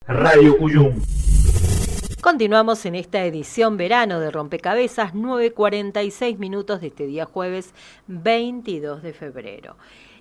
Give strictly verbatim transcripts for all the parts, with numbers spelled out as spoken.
Radio Cuyum. Continuamos en esta edición verano de Rompecabezas, nueve cuarenta y seis minutos de este día jueves veintidós de febrero.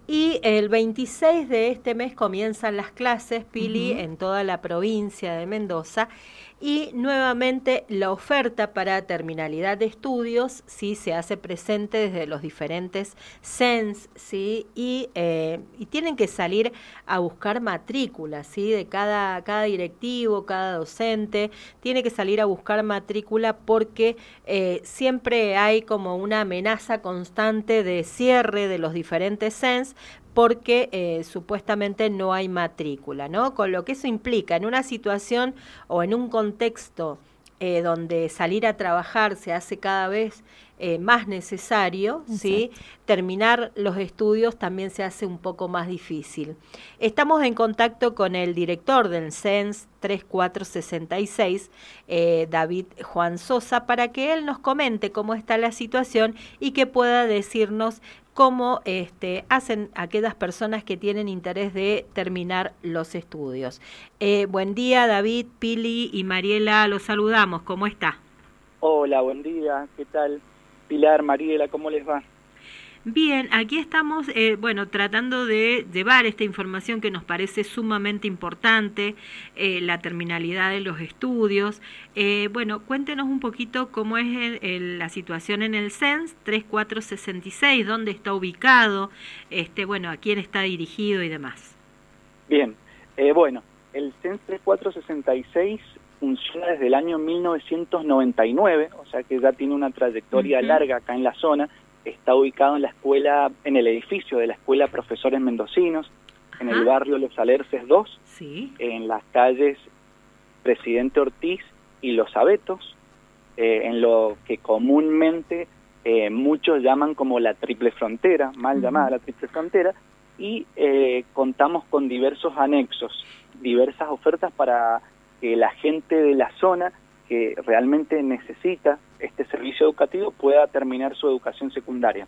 Y el veintiséis de este mes comienzan las clases, Pili, uh-huh. en toda la provincia de Mendoza, y nuevamente la oferta para terminalidad de estudios sí se hace presente desde los diferentes C E N S, ¿sí? y, eh, y tienen que salir a buscar matrícula, ¿sí? de cada, cada directivo, cada docente, tiene que salir a buscar matrícula porque eh, siempre hay como una amenaza constante de cierre de los diferentes C E N S, porque eh, supuestamente no hay matrícula, ¿no? Con lo que eso implica en una situación o en un contexto eh, donde salir a trabajar se hace cada vez eh, más necesario, ¿sí? Terminar los estudios también se hace un poco más difícil. Estamos en contacto con el director del C E N S tres cuatro seis seis, eh, David Juan Sosa, para que él nos comente cómo está la situación y que pueda decirnos cómo este, hacen aquellas personas que tienen interés de terminar los estudios. Eh, buen día, David, Pili y Mariela, los saludamos. ¿Cómo está? Hola, buen día. ¿Qué tal? Pilar, Mariela, ¿cómo les va? Bien, aquí estamos, eh, bueno, tratando de llevar esta información que nos parece sumamente importante, eh, la terminalidad de los estudios. Eh, bueno, cuéntenos un poquito cómo es el, el, la situación en el C E N S tres cuatro seis seis, dónde está ubicado, este, bueno, a quién está dirigido y demás. Bien, eh, bueno, el C E N S tres cuatro seis seis funciona desde el año mil novecientos noventa y nueve, o sea que ya tiene una trayectoria uh-huh. larga acá en la zona. Está ubicado en la escuela, en el edificio de la Escuela Profesores Mendocinos, ajá. en el barrio Los Alerces dos, sí. en las calles Presidente Ortiz y Los Abetos, eh, en lo que comúnmente eh, muchos llaman como la Triple Frontera, mal uh-huh. llamada la Triple Frontera, y eh, contamos con diversos anexos, diversas ofertas para que la gente de la zona que realmente necesita este servicio educativo pueda terminar su educación secundaria.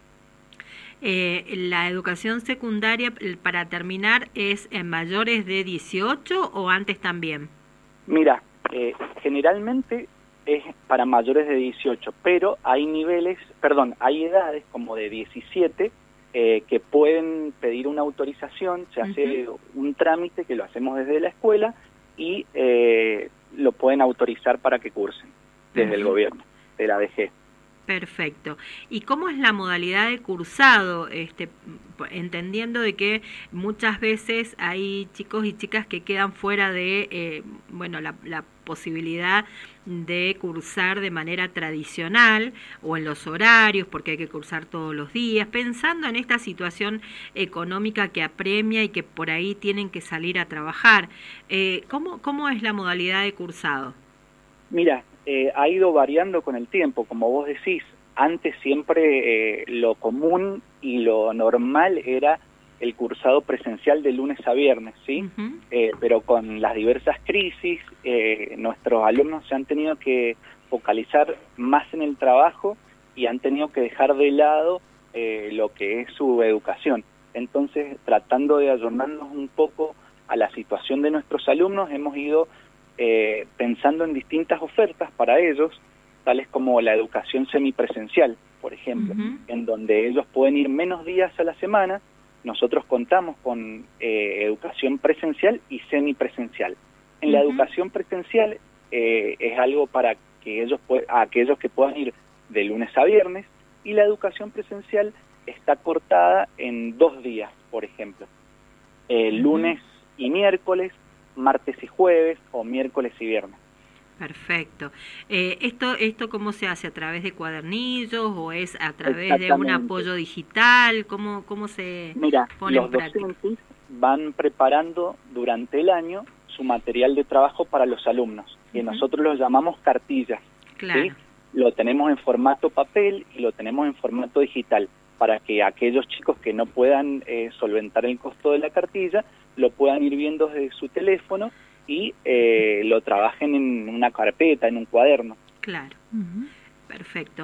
Eh, ¿La educación secundaria para terminar es en mayores de dieciocho o antes también? Mira, eh, generalmente es para mayores de dieciocho, pero hay niveles, perdón, hay edades como de diecisiete eh, que pueden pedir una autorización, se hace uh-huh. un trámite que lo hacemos desde la escuela y eh, lo pueden autorizar para que cursen desde uh-huh. el gobierno de la A D G. Perfecto. ¿Y cómo es la modalidad de cursado? Este, entendiendo de que muchas veces hay chicos y chicas que quedan fuera de, eh, bueno, la, la posibilidad de cursar de manera tradicional o en los horarios, porque hay que cursar todos los días, pensando en esta situación económica que apremia y que por ahí tienen que salir a trabajar. Eh, ¿cómo, cómo es la modalidad de cursado? Mira, eh, ha ido variando con el tiempo, como vos decís. Antes siempre eh, lo común y lo normal era el cursado presencial de lunes a viernes, ¿sí? Uh-huh. Eh, pero con las diversas crisis, eh, nuestros alumnos se han tenido que focalizar más en el trabajo y han tenido que dejar de lado eh, lo que es su educación. Entonces, tratando de ayornarnos un poco a la situación de nuestros alumnos, hemos ido eh, pensando en distintas ofertas para ellos, tales como la educación semipresencial, por ejemplo, uh-huh. en donde ellos pueden ir menos días a la semana. Nosotros contamos con eh, educación presencial y semipresencial. En uh-huh. la educación presencial eh, es algo para que ellos a aquellos que puedan ir de lunes a viernes, y la educación presencial está cortada en dos días, por ejemplo, eh, uh-huh. lunes y miércoles, martes y jueves, o miércoles y viernes. Perfecto. Eh, ¿esto, ¿Esto cómo se hace? ¿A través de cuadernillos o es a través de un apoyo digital? ¿Cómo, cómo se Mira, pone los en práctica? docentes van preparando durante el año su material de trabajo para los alumnos, que uh-huh. nosotros los llamamos cartillas. Claro. ¿sí? Lo tenemos en formato papel y lo tenemos en formato digital, para que aquellos chicos que no puedan eh, solventar el costo de la cartilla, lo puedan ir viendo desde su teléfono y eh, lo trabajen en una carpeta, en un cuaderno. Claro, uh-huh. Perfecto.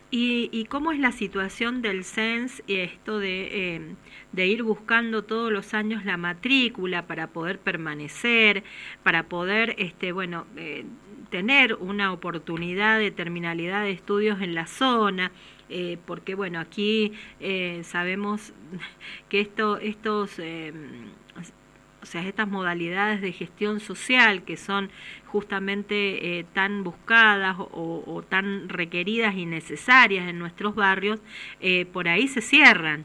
¿Y, y cómo es la situación del C E N S y esto de, eh, de ir buscando todos los años la matrícula para poder permanecer, para poder, este, bueno, eh, tener una oportunidad de terminalidad de estudios en la zona? Eh, porque, bueno, aquí eh, sabemos que esto, estos... Eh, o sea, estas modalidades de gestión social que son justamente eh, tan buscadas o, o tan requeridas y necesarias en nuestros barrios, eh, por ahí se cierran.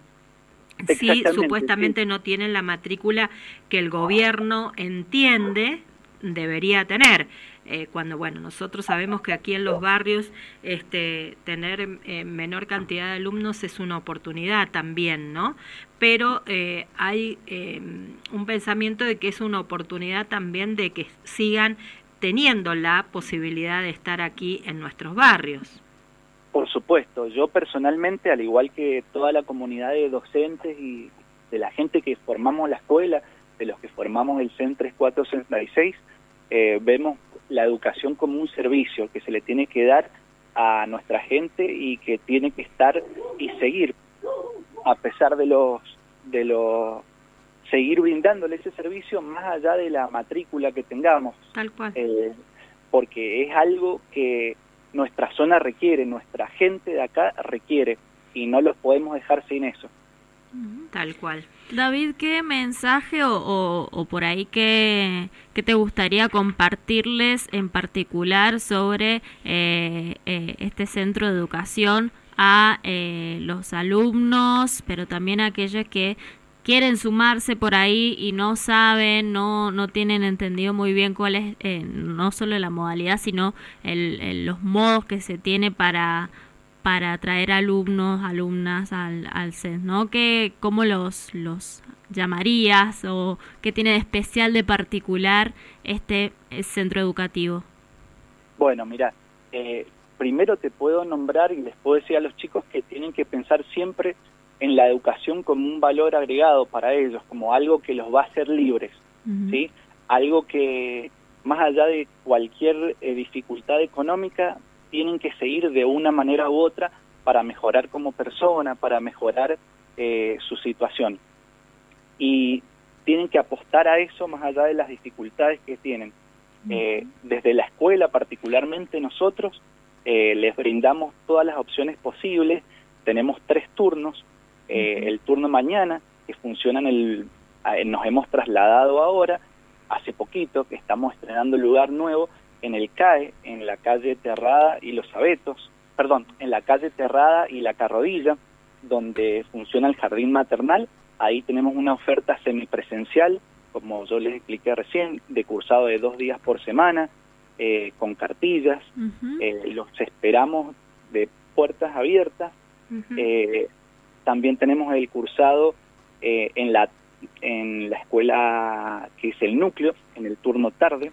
Sí, supuestamente sí. No tienen la matrícula que el gobierno entiende debería tener. Eh, cuando, bueno, nosotros sabemos que aquí en los barrios este, tener eh, menor cantidad de alumnos es una oportunidad también, ¿no? Pero eh, hay eh, un pensamiento de que es una oportunidad también de que sigan teniendo la posibilidad de estar aquí en nuestros barrios. Por supuesto, yo personalmente, al igual que toda la comunidad de docentes y de la gente que formamos la escuela, de los que formamos el C E N tres cuatro sesenta y seis, eh, vemos la educación como un servicio que se le tiene que dar a nuestra gente y que tiene que estar y seguir, a pesar de los, de los, seguir brindándole ese servicio más allá de la matrícula que tengamos. Tal cual. Eh, porque es algo que nuestra zona requiere, nuestra gente de acá requiere, y no los podemos dejar sin eso. Tal cual. David, ¿qué mensaje o, o, o por ahí qué, qué te gustaría compartirles en particular sobre eh, eh, este centro de educación a eh, los alumnos, pero también a aquellos que quieren sumarse por ahí y no saben, no no tienen entendido muy bien cuál es eh, no solo la modalidad, sino el, el, los modos que se tiene para para atraer alumnos, alumnas al, al C E N S, ¿no? ¿Qué, ¿Cómo los, los llamarías o qué tiene de especial, de particular este centro educativo? Bueno, mira, eh, primero te puedo nombrar y les puedo decir a los chicos que tienen que pensar siempre en la educación como un valor agregado para ellos, como algo que los va a hacer libres, uh-huh. ¿sí? Algo que, más allá de cualquier eh, dificultad económica, tienen que seguir de una manera u otra para mejorar como persona, para mejorar eh, su situación. Y tienen que apostar a eso más allá de las dificultades que tienen. Eh, desde la escuela, particularmente nosotros, eh, les brindamos todas las opciones posibles. Tenemos tres turnos. Eh, el turno mañana, que funciona en el... Eh, nos hemos trasladado ahora, hace poquito, que estamos estrenando lugar nuevo, en el C A E, en la calle Terrada y Los Abetos, perdón, en la calle Terrada y La Carrodilla, donde funciona el jardín maternal. Ahí tenemos una oferta semipresencial, como yo les expliqué recién, de cursado de dos días por semana, eh, con cartillas. Uh-huh. eh, los esperamos de puertas abiertas. Uh-huh. eh, también tenemos el cursado eh, en la en la escuela que es el núcleo, en el turno tarde.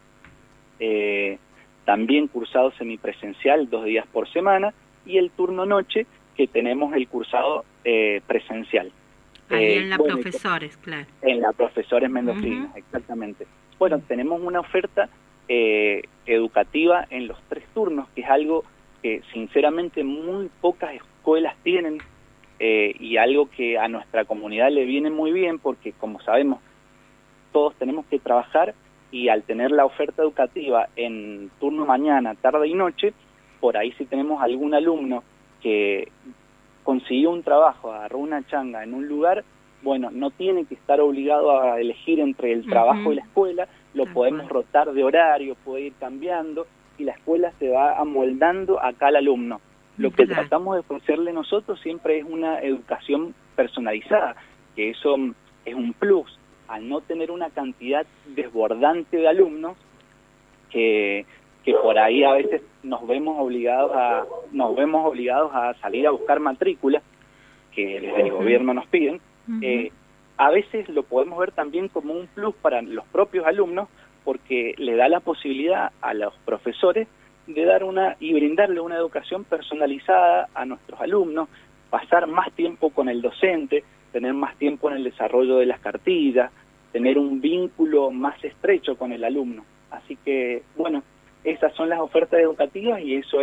Eh, también cursado semipresencial dos días por semana, y el turno noche, que tenemos el cursado eh, presencial. Ahí eh, en la bueno, Profesores, claro. En la Profesores Mendocinos, uh-huh. exactamente. Bueno, tenemos una oferta eh, educativa en los tres turnos, que es algo que sinceramente muy pocas escuelas tienen, eh, y algo que a nuestra comunidad le viene muy bien, porque como sabemos, todos tenemos que trabajar, y al tener la oferta educativa en turno mañana, tarde y noche, por ahí si tenemos algún alumno que consiguió un trabajo, agarró una changa en un lugar, bueno, no tiene que estar obligado a elegir entre el trabajo uh-huh. y la escuela, lo Tal podemos cual. rotar de horario, puede ir cambiando, y la escuela se va amoldando acá al alumno. Lo que claro. tratamos de ofrecerle nosotros siempre es una educación personalizada, que eso es un plus. Al no tener una cantidad desbordante de alumnos, que, que por ahí a veces nos vemos obligados a nos vemos obligados a salir a buscar matrícula, que desde el gobierno nos piden, uh-huh. eh, a veces lo podemos ver también como un plus para los propios alumnos, porque le da la posibilidad a los profesores de dar una y brindarle una educación personalizada a nuestros alumnos, pasar más tiempo con el docente, tener más tiempo en el desarrollo de las cartillas, tener un vínculo más estrecho con el alumno. Así que, bueno, esas son las ofertas educativas y eso es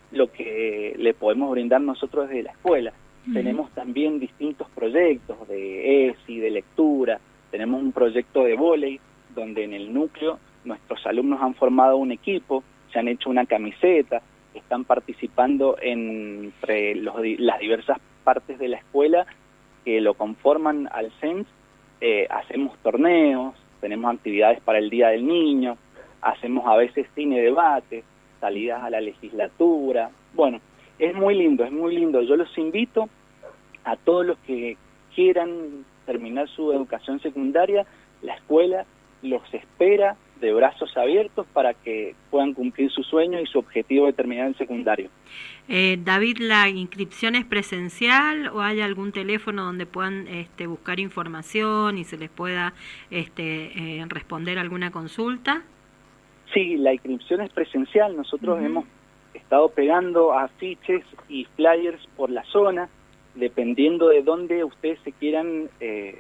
lo que le podemos brindar nosotros desde la escuela. Uh-huh. Tenemos también distintos proyectos de E S I, de lectura, tenemos un proyecto de vóley, donde en el núcleo nuestros alumnos han formado un equipo, se han hecho una camiseta, están participando entre los, las diversas partes de la escuela que lo conforman al C E N S. Eh, hacemos torneos, tenemos actividades para el Día del Niño, hacemos a veces cine debate, salidas a la legislatura. Bueno, es muy lindo, es muy lindo. Yo los invito a todos los que quieran terminar su educación secundaria, la escuela los espera de brazos abiertos para que puedan cumplir su sueño y su objetivo de terminar el secundario. Eh, David, ¿la inscripción es presencial o hay algún teléfono donde puedan este, buscar información y se les pueda este, eh, responder alguna consulta? Sí, la inscripción es presencial. Nosotros uh-huh. hemos estado pegando afiches y flyers por la zona, dependiendo de dónde ustedes se quieran eh,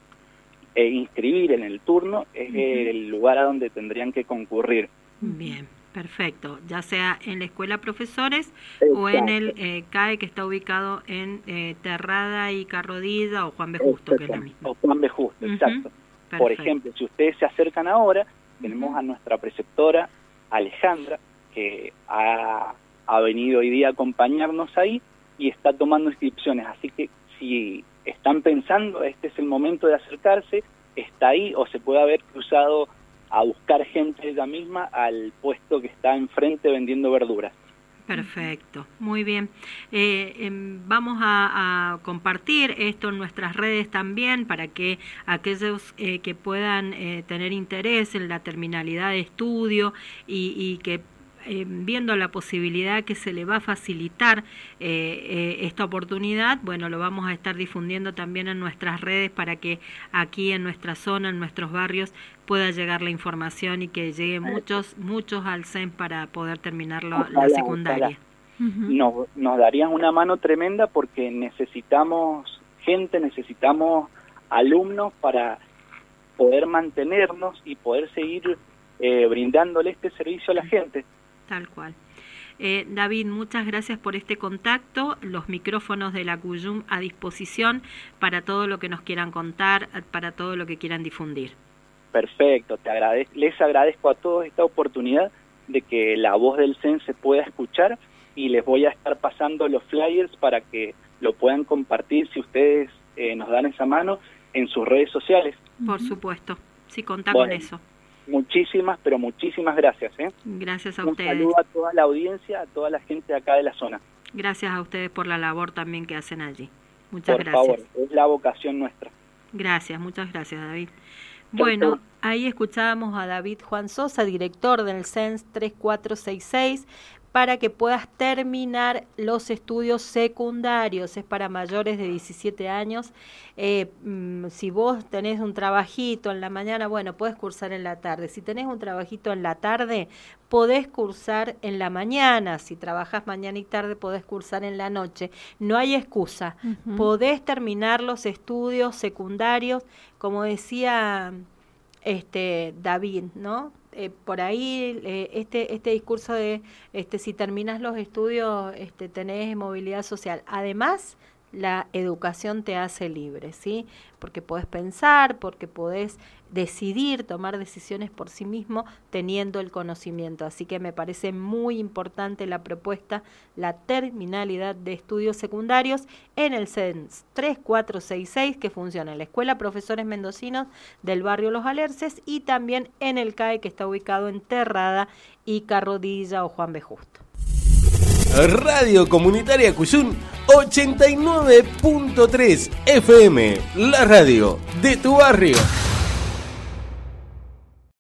eh, inscribir en el turno, es uh-huh. el lugar a donde tendrían que concurrir. Bien, perfecto. Ya sea en la Escuela Profesores Exacto. o en el eh, C A E que está ubicado en eh, Terrada y Carrodilla o Juan B. Justo, exacto. que es la misma. O Juan B. Justo, uh-huh. exacto. Perfecto. Por ejemplo, si ustedes se acercan ahora, tenemos uh-huh. a nuestra preceptora Alejandra, que ha, ha venido hoy día a acompañarnos ahí y está tomando inscripciones. Así que si están pensando, este es el momento de acercarse, está ahí, o se puede haber cruzado a buscar gente ella misma al puesto que está enfrente vendiendo verduras. Perfecto, muy bien. Eh, eh, vamos a, a compartir esto en nuestras redes también para que aquellos eh, que puedan eh, tener interés en la terminalidad de estudio y, y que eh, viendo la posibilidad que se le va a facilitar eh, eh, esta oportunidad, bueno, lo vamos a estar difundiendo también en nuestras redes para que aquí en nuestra zona, en nuestros barrios, pueda llegar la información y que lleguen muchos, muchos al C E N para poder terminar lo, ojalá, la secundaria. Uh-huh. Nos, nos darían una mano tremenda porque necesitamos gente, necesitamos alumnos para poder mantenernos y poder seguir eh, brindándole este servicio a la gente. Tal cual. Eh, David, muchas gracias por este contacto. Los micrófonos de la Cuyum a disposición para todo lo que nos quieran contar, para todo lo que quieran difundir. Perfecto, te agradezco, les agradezco a todos esta oportunidad de que la voz del C E N se pueda escuchar y les voy a estar pasando los flyers para que lo puedan compartir si ustedes eh, nos dan esa mano en sus redes sociales. Por supuesto, sí, contá bueno, con eso. Muchísimas, pero muchísimas gracias. ¿eh? Gracias a Un ustedes. Un saludo a toda la audiencia, a toda la gente de acá de la zona. Gracias a ustedes por la labor también que hacen allí. Muchas por gracias. Por favor, es la vocación nuestra. Gracias, muchas gracias, David. Bueno, ahí escuchábamos a David Juan Sosa, director del C E N S tres cuatro seis seis, para que puedas terminar los estudios secundarios. Es para mayores de diecisiete años. Eh, si vos tenés un trabajito en la mañana, bueno, podés cursar en la tarde. Si tenés un trabajito en la tarde, podés cursar en la mañana. Si trabajás mañana y tarde, podés cursar en la noche. No hay excusa. Uh-huh. Podés terminar los estudios secundarios, como decía este David, ¿no? Eh, por ahí eh, este este discurso de este si terminas los estudios este tenés movilidad social. Además, la educación te hace libre, ¿sí? Porque podés pensar, porque podés decidir, tomar decisiones por sí mismo teniendo el conocimiento. Así que me parece muy importante la propuesta, la terminalidad de estudios secundarios en el C E N S tres cuatro seis seis, que funciona en la Escuela Profesores Mendocinos del barrio Los Alerces y también en el C A E que está ubicado en Terrada y Carrodilla o Juan B. Justo. Radio Comunitaria Cuyum ochenta y nueve punto tres F M, la radio de tu barrio.